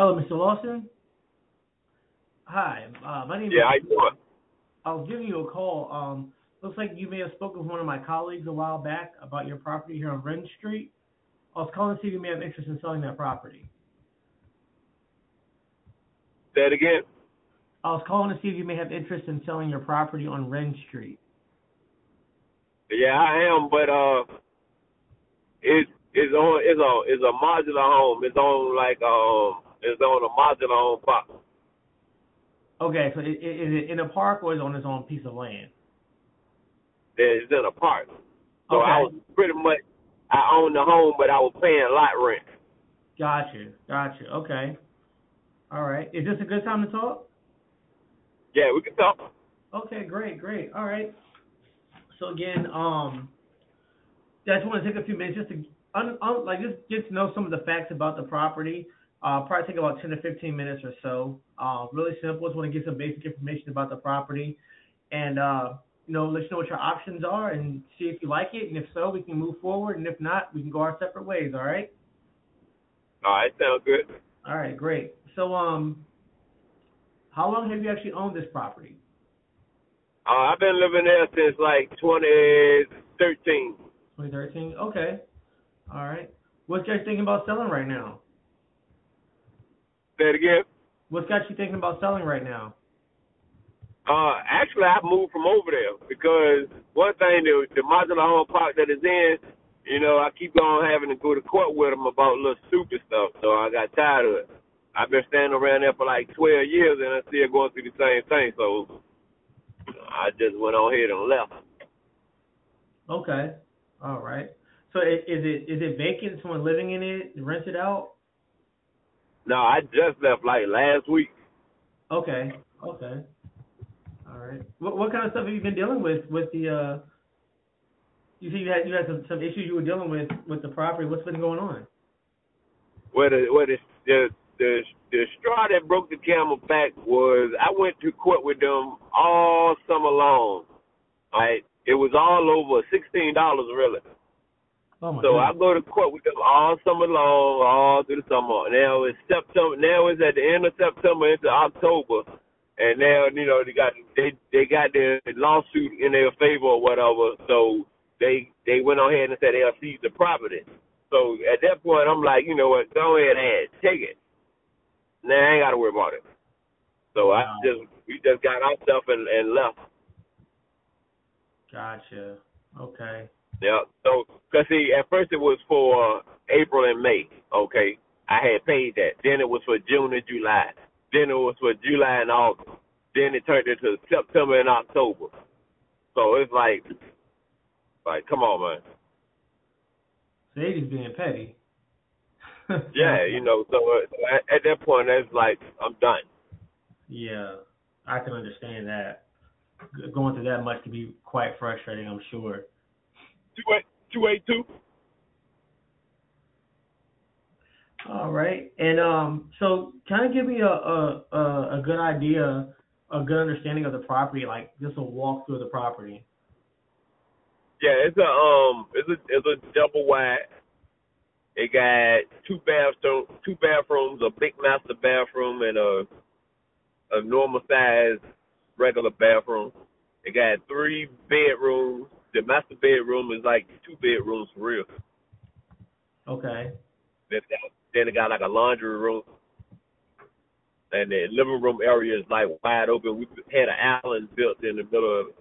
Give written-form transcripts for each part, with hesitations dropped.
Hello, Mr. Lawson. Hi, my name is. Yeah, how you doing? I was giving you a call. Looks like you may have spoken with one of my colleagues a while back about your property here on Ren Street. I was calling to see if you may have interest in selling that property. Say it again. I was calling to see if you may have interest in selling your property on Ren Street. Yeah, I am, but it's a modular home. It's on it's on a modular home park. Okay, so is it in a park or is it on its own piece of land? It's in a park. So I Okay, was pretty much I owned the home, but I was paying lot rent. gotcha. Okay, all right. Is this a good time to talk? Yeah, we can talk. Okay, great. All right. So again, I just want to take a few minutes just to just get to know some of the facts about the property. Probably take about 10 to 15 minutes or so. Really simple. Just want to get some basic information about the property and let you know what your options are and see if you like it. And if so, we can move forward. And if not, we can go our separate ways. All right. All right, sounds good. All right, great. So how long have you actually owned this property? I've been living there since like 2013. 2013. Okay. All right. What's got you thinking about selling right now? Say it again. What's got you thinking about selling right now? Actually, I moved from over there because one thing, the modular home park that it's in, I keep on having to go to court with them about little stupid stuff, so I got tired of it. I've been standing around there for like 12 years, and I'm still going through the same thing, so I just went on ahead and left. Okay. All right. So is it vacant? Someone living in it? Rented out? No, I just left like last week. Okay. Okay. All right. What kind of stuff have you been dealing with the you see you had some issues you were dealing with the property. What's been going on? Where the straw that broke the camel back was I went to court with them all summer long. Right? It was all over $16 really. Oh my So I goodness. go to court with them all summer long, all through the summer. Now it's September. Now it's at the end of September into October, and now they got their lawsuit in their favor or whatever. So they went on ahead and said they'll seize the property. So at that point, I'm like, you know what? Go ahead and take it. Now I ain't got to worry about it. So Wow. we just got our stuff and left. Gotcha. Okay. Yeah. So, cause see, at first it was for April and May. Okay, I had paid that. Then it was for June and July. Then it was for July and August. Then it turned into September and October. So it's like, come on, man. So they just being petty. Yeah, So at that point, it's like I'm done. Yeah, I can understand that. Going through that much can be quite frustrating, I'm sure. 282. All right. And so kind of give me a good idea, a good understanding of the property, like just a walkthrough of the property. Yeah, it's a double wide. It got two bathrooms, a big master bathroom, and a normal size regular bathroom. It got 3 bedrooms. The master bedroom is like 2 bedrooms for real. Okay. Then it got like a laundry room, and the living room area is like wide open. We had an island built in the middle of it.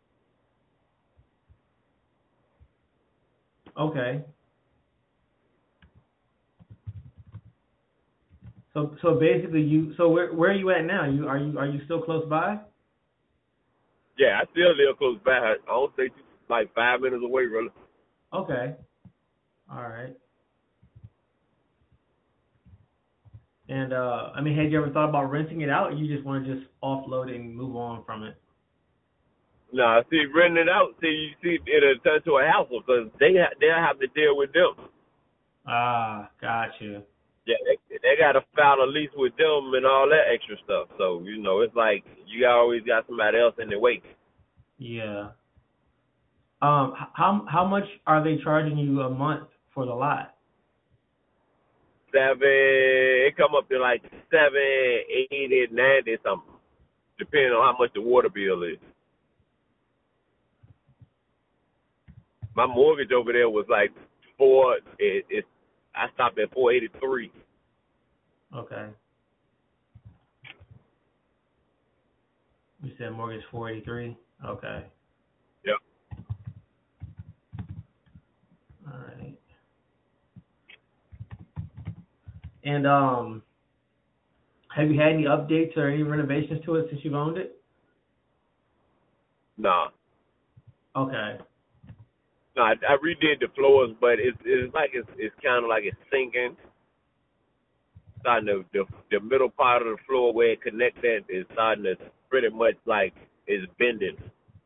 Okay. So basically where are you at now? Are you still close by? Yeah, I still live close by. I don't think it's like 5 minutes away, really. Okay. All right. And I mean, had you ever thought about renting it out? Or you just want to just offload it and move on from it? Nah, see, renting it out, it'll turn to a house because they'll have to deal with them. Ah, gotcha. Yeah, they got to file a lease with them and all that extra stuff. So it's like you always got somebody else in the wake. Yeah. How much are they charging you a month for the lot? It come up to like 780, 90 something, depending on how much the water bill is. My mortgage over there was like I stopped at 483. Okay. You said mortgage 483. Okay. Yep. All right. And have you had any updates or any renovations to it since you've owned it? Nah. Okay. No, I redid the floors, but it's kind of like it's sinking. Starting the middle part of the floor where it connects that is starting to pretty much like it's bending.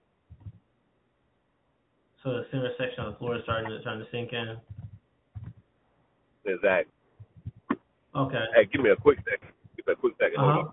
So the center section of the floor is starting to sink in. Exactly. Okay. Hey, give me a quick second. Hold on.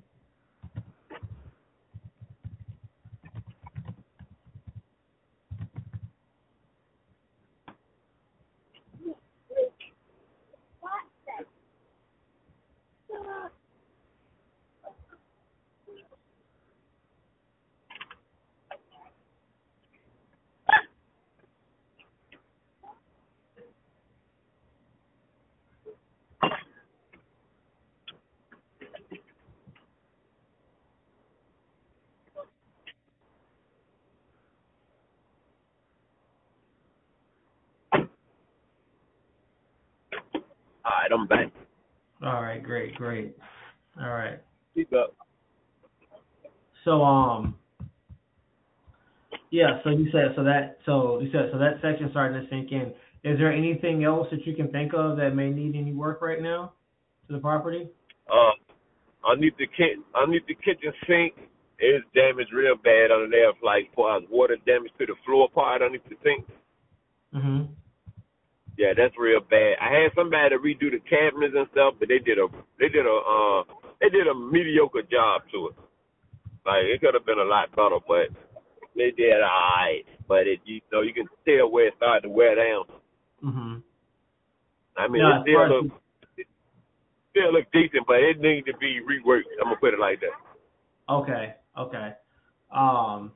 All right, I'm back. All right. Great. All right. Keep up. So yeah. So you said that section starting to sink in. Is there anything else that you can think of that may need any work right now to the property? Underneath the kitchen sink is damaged real bad under there. Like water damage to the floor part underneath the sink. Mhm. Yeah, that's real bad. I had somebody to redo the cabinets and stuff, but they did a mediocre job to it. Like it could have been a lot better, but they did alright. But you can tell where it started to wear down. Mhm. I mean, Now, as far as it still look decent, but it needs to be reworked. I'm gonna put it like that. okay. Um.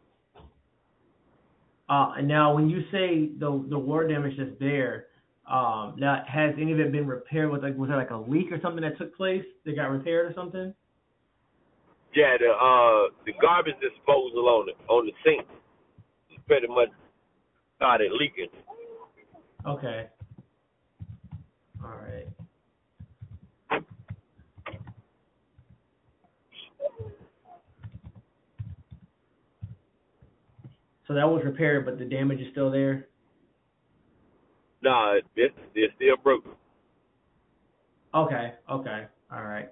And now, when you say the water damage that's there, now has any of it been repaired? Was there like a leak or something that took place that got repaired or something? Yeah, the garbage disposal on the sink pretty much started leaking. Okay. All right. So that was repaired, but the damage is still there. Nah, it's still broken. Okay. All right.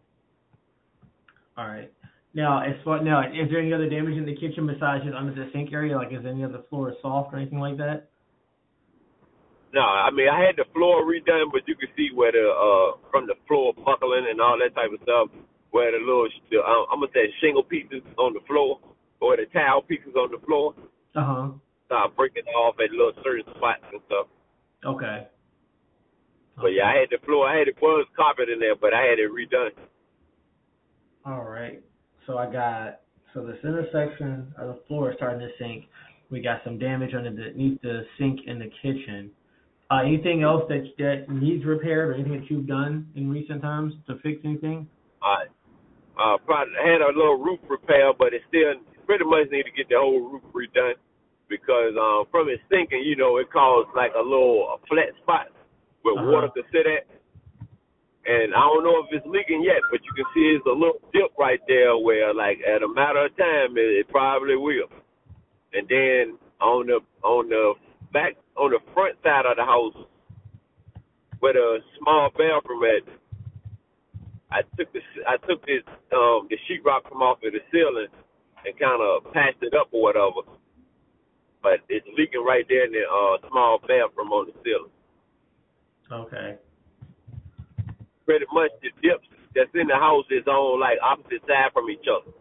Now, is there any other damage in the kitchen besides just under the sink area? Like, is any of the floor soft or anything like that? No, I mean I had the floor redone, but you can see where from the floor buckling and all that type of stuff, where I'm gonna say shingle pieces on the floor or the tile pieces on the floor Uh huh. start breaking off at little certain spots and stuff. Okay. But yeah, I had it was carpet in there, but I had it redone. All right. So the center section of the floor is starting to sink. We got some damage underneath the sink in the kitchen. Anything else that needs repaired or anything that you've done in recent times to fix anything? Probably had a little roof repair, but it still pretty much need to get the whole roof redone because from it sinking, it caused like a flat spot where water could sit at. And I don't know if it's leaking yet, but you can see it's a little dip right there where, like, at a matter of time, it probably will. And then on the front side of the house, where the small bathroom at, I took the sheetrock from off of the ceiling and kind of patched it up or whatever. But it's leaking right there in the small bathroom on the ceiling. Okay. Pretty much the dips that's in the house is on like opposite side from each other.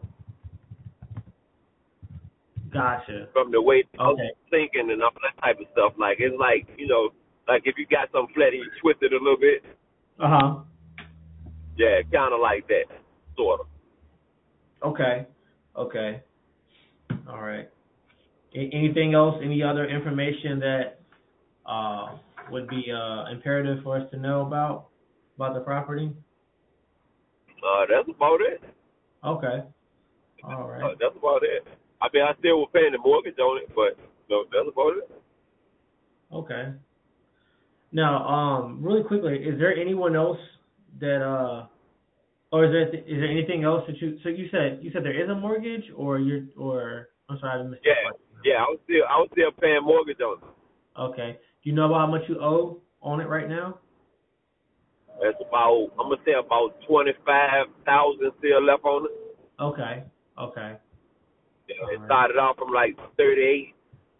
Gotcha. From the way the house Okay. is sinking and all that type of stuff. Like it's like like if you got something flat and you twist it a little bit, Uh-huh. Yeah, kind of like that, sort of. Okay. Okay. All right. Anything else? Any other information that uh would be imperative for us to know about the property? That's about it. Okay. All right. That's about it. I mean, I still was paying the mortgage on it, but no, that's about it. Okay. Now, really quickly, is there anyone else that or is there anything else that so you said there is a mortgage or I'm sorry, I missed that Yeah, part. yeah. I was still paying mortgage on it. Okay. Do you know about how much you owe on it right now? That's about, I'm gonna say about 25,000 still left on it. Okay. Okay. All It right. started off from like 38.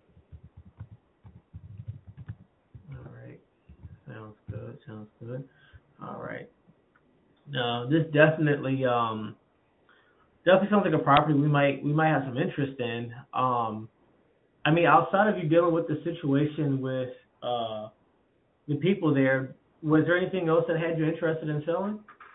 All right. Sounds good. Sounds good. All right. No, this definitely sounds like a property we might have some interest in. I mean, outside of you dealing with the situation with the people there, was there anything else that had you interested in selling?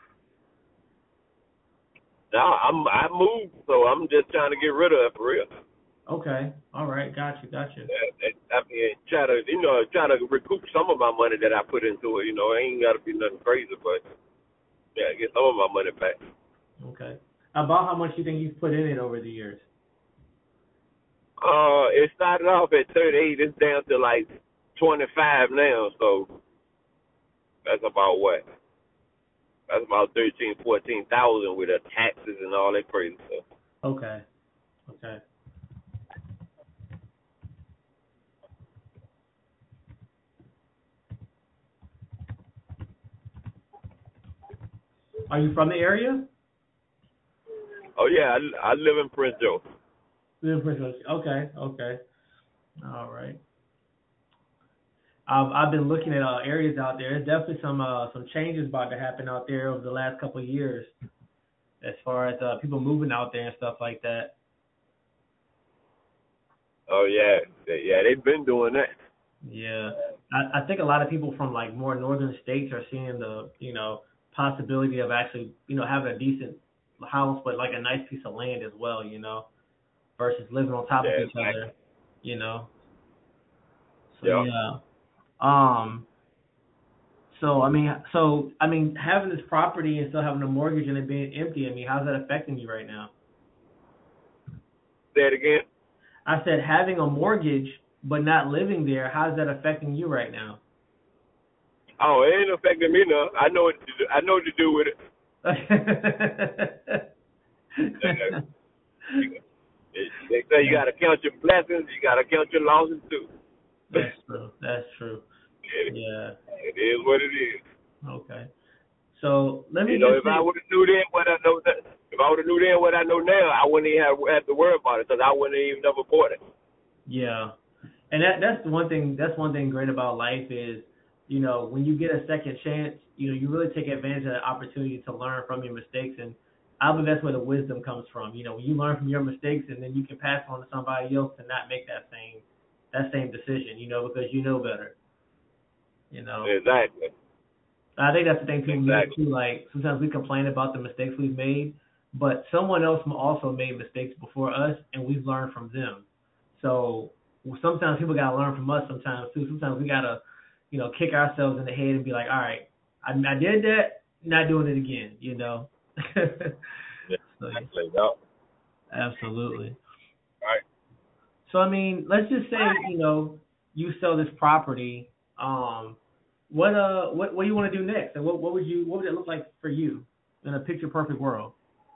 Now I moved, so I'm just trying to get rid of it for real. Okay. All right. Gotcha. Gotcha. I mean, try to recoup some of my money that I put into it. It ain't got to be nothing crazy, but yeah, get some of my money back. Okay. About how much you think you've put in it over the years? It started off at 38. It's down to like 25 now, so that's about what? That's about 13, 14,000 with the taxes and all that crazy stuff. Okay. Okay. Are you from the area? Oh yeah, I live in Prince George. You're in Prince George. Okay. Okay. All right. I've been looking at areas out there. There's definitely some changes about to happen out there over the last couple of years, as far as people moving out there and stuff like that. Oh yeah, they've been doing that. Yeah, I think a lot of people from like more northern states are seeing the possibility of actually having a decent house, but like a nice piece of land as well, versus living on top of Yeah, each other, exactly. you know. So Yeah. yeah. Um. So I mean, having this property and still having a mortgage and it being empty. I mean, how's that affecting you right now? Say it again. I said having a mortgage but not living there. How's that affecting you right now? Oh, it ain't affecting me none. I know what to do. I know what to do with it. They say you gotta count your blessings, you gotta count your losses too. That's true. That's true. it, Yeah. it is what it is. Okay. So let me just If I say, would have knew then what I know, if I would have knew then what I know now, I wouldn't even have to worry about it because I wouldn't even never bought it. yeah, and that's the one thing. That's one thing great about life is, when you get a second chance, you really take advantage of the opportunity to learn from your mistakes, and I believe that's where the wisdom comes from. When you learn from your mistakes, and then you can pass on to somebody else to not make that same decision. Because you know better. You know. Exactly. I think that's the thing people miss Exactly. too. Like sometimes we complain about the mistakes we've made, but someone else also made mistakes before us, and we've learned from them. So sometimes people gotta learn from us. Sometimes too. Sometimes we gotta, kick ourselves in the head and be like, all right, I did that, not doing it again. So yeah, Exactly. Yeah. absolutely. Right. So I mean, let's just say you sell this property. What do you want to do next? And what would it look like for you in a picture perfect world?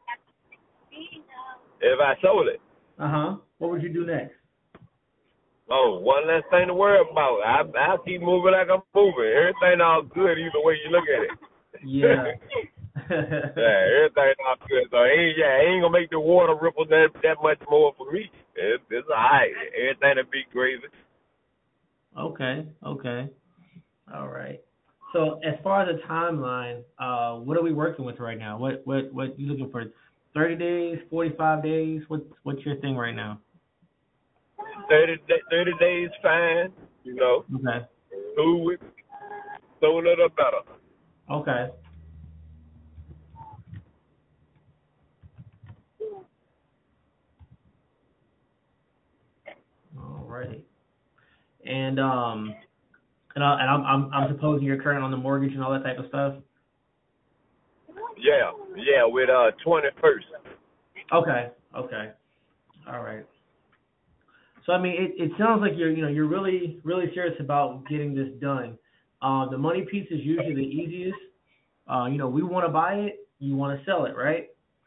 If I sold it, What would you do next? oh, one less thing to worry about. I keep moving like I'm moving. Everything all good either way you look at it. Yeah. Yeah, everything all good. So ain't gonna make the water ripple that much more for me. It's alright. Everything will be gravy. Okay. Okay. All right. So as far as the timeline, what are we working with right now? What you looking for? 30 days, 45 days? What's your thing right now? 30 days fine. Okay. Cool with sooner the better. Okay. All right. And I'm supposing you're current on the mortgage and all that type of stuff. Yeah, yeah, with 21st. Okay. Okay. All right. So I mean, it sounds like you're really serious about getting this done. The money piece is usually the easiest. We want to buy it, you want to sell it, right?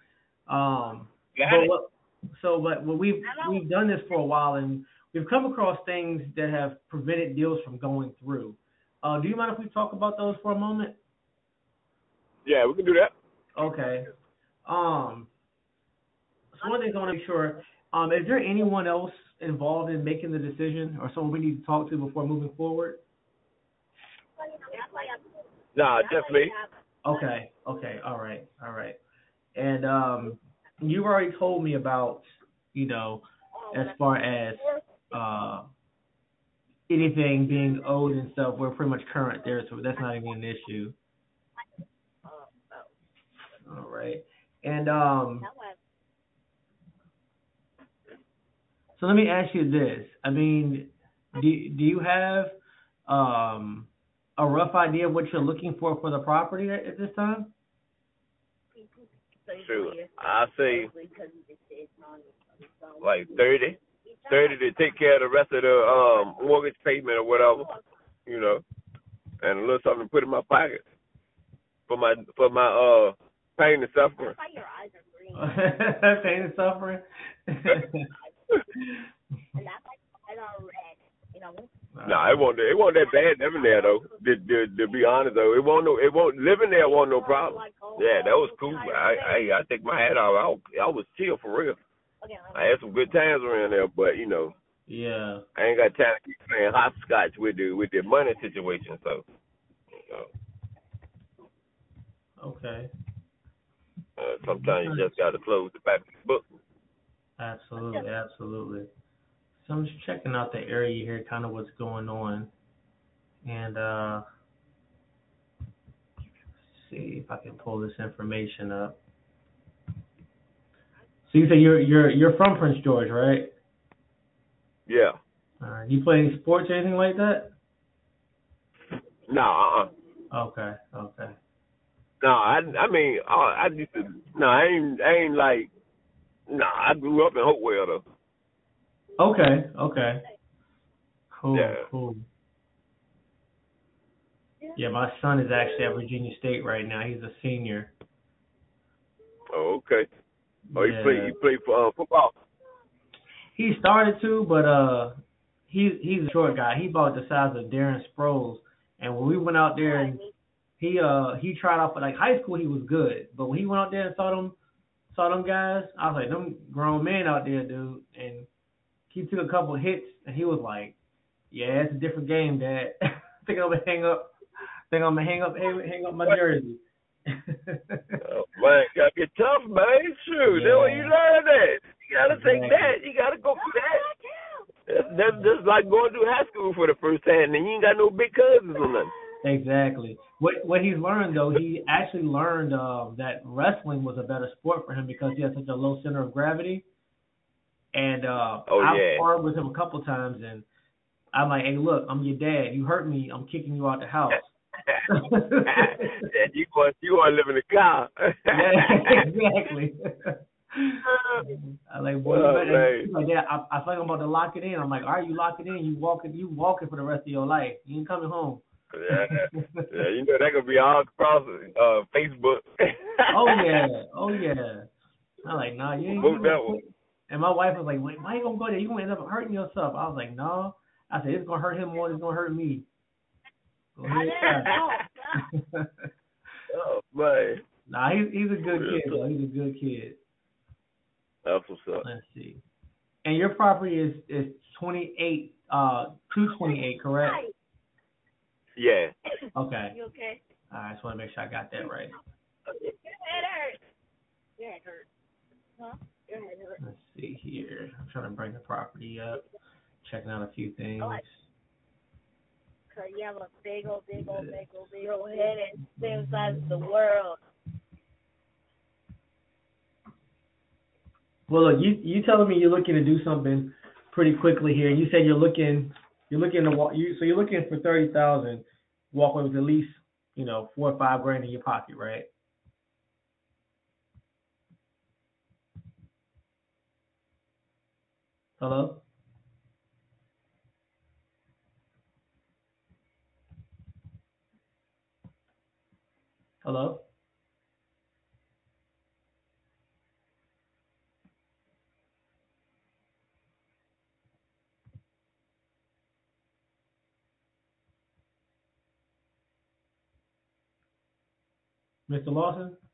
Got But it. but we've done this for a while, and we've come across things that have prevented deals from going through. Do you mind if we talk about those for a moment? Yeah, we can do that. Okay. Um, so one thing I want to make sure, is there anyone else involved in making the decision, or someone we need to talk to before moving forward? Nah, just me. Okay. Okay. All right. All right. And you already told me about, you know, as far as uh anything being owed and stuff, we're pretty much current there, so that's not even an issue. All right. And so let me ask you this. I mean, do you have um a rough idea of what you're looking for the property at this time? Sure. I say like 30. 30 to take care of the rest of the mortgage payment or whatever, you know, and a little something to put in my pocket for my pain and suffering. Pain and suffering. Nah, it won't that bad living there though. To be honest though, it won't living there won't no problem. Yeah, that was cool. I take my hat off. I was chill for real. I had some good times around there, but Yeah. I ain't got time to keep playing hopscotch with the money situation. So Okay. sometimes you just got to close the back of the book. Absolutely, absolutely. So I'm just checking out the area here, kind of what's going on, and see if I can pull this information up. So you say you're from Prince George, right? Yeah. You play any sports or anything like that? No. Okay, okay. No. I mean I used to. No, I ain't like. No, I grew up in Hopewell though. Okay, okay. Cool, Yeah. cool. Yeah, my son is actually at Virginia State right now. He's a senior. Oh, okay. Oh, Yeah. he played for football. He started to, but he's a short guy. He about the size of Darren Sproles. And when we went out there and he tried out for like high school, he was good. But when he went out there and saw them guys, I was like, them grown men out there, dude. And he took a couple of hits and he was like, yeah, it's a different game, Dad. I think I'm gonna hang up. Hang up my jersey. Oh, man, gotta get tough, man. Shoot, that's where you Yeah, learn that. You gotta take exactly. that. You gotta go through that. That's just like going through high school for the first time, and you ain't got no big cousins or nothing. Exactly. What he's learned though, he actually learned that wrestling was a better sport for him because he has such a low center of gravity. And Oh I've yeah. sparred with him a couple times, and I'm like, hey, look, I'm your dad. You hurt me, I'm kicking you out the house. And you want to live in the car. Yeah, exactly. I like, boy, Oh he's man. like, yeah, I think I'm about to lock it in. I'm like, all right, you lock it in. You walking for the rest of your life. You ain't coming home. Yeah. Yeah, you know that could be all across Facebook. Oh yeah, oh yeah. I'm like, nah, you ain't Book gonna that one. quit. And my wife was like, why you gonna go there? You gonna end up hurting yourself. I was like, no. I said, it's gonna hurt him more than it's gonna hurt me. Go ahead, try. Oh man. Nah, he's a good Real kid tough. though. He's a good kid. That's what's up. Let's see. And your property is 28, 228, correct? Yeah. Okay. You okay? I just want to make sure I got that right. Let's see here. I'm trying to bring the property up. Checking out a few things. 'cause you have a big old head and same size as the world. Well, look, you telling me you're looking to do something pretty quickly here. You said you're looking to walk. So you're looking for 30,000, walk away with at least 4 or 5 grand in your pocket, right? Hello, hello. Mr. Lawson?